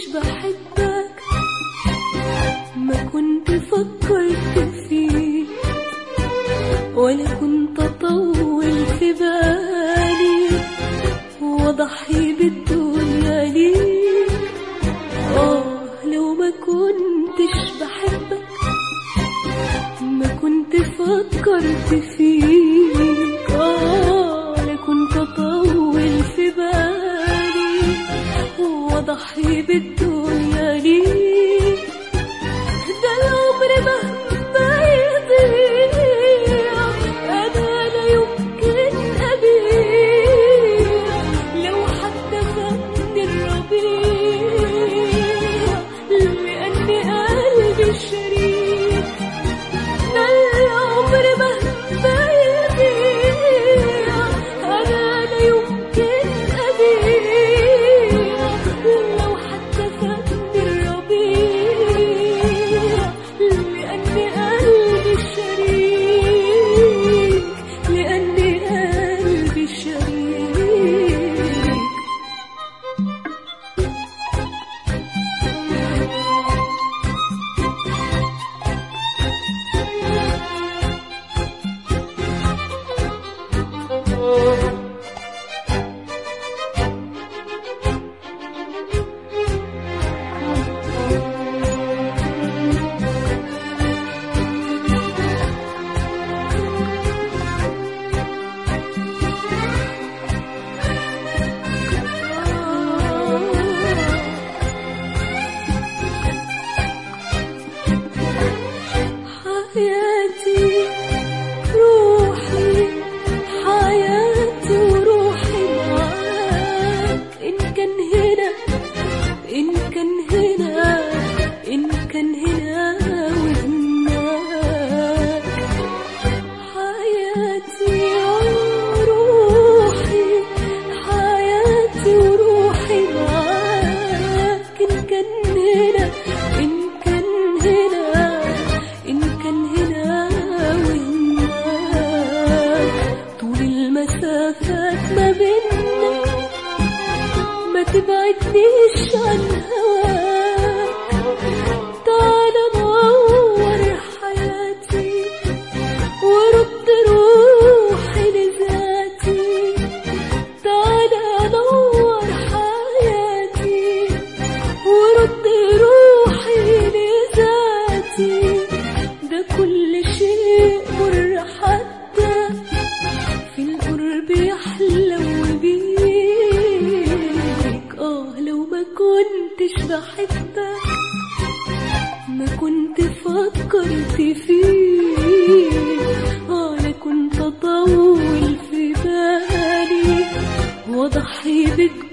بحبك ما كنت فكرت فيه ولا كنت أطول في بالي وأضحي بالدنيا ليك. لو ما كنتش بحبك ما كنت فكرت فيك لا كنت أطول في بالي وأضحي بالدنيا ليك. ده العمر مهما يضيع أنا لا يمكن أبيع لو حتى فاتني الربيع لأني قلبي شريك. ده العمر مهما يضيع أنا لا يمكن أبيع لو حتى فاتني الربيع لأني قلبي شريك لأني قلبي شريك. حياتي روحي حياتي وروحي معاك إن كان هنا إن كان هنا إن كان هنا وهناك. حياتي وروحي حياتي وروحي معاك إن كان هنا إن كان هنا إن كان هنا وهناك. طول المسافات ما بيننا ما تبعدنيش عن هواك. تعالى نور حياتي ورد روحي لذاتي. تعالى نور حياتي ورد روحي لذاتي. ده كل شيء مر حتى في القرب يحلو بيك. لو ما كنتش بحبك ما كنت فكرت فيك لا كنت أطول في بالي وأضحي بك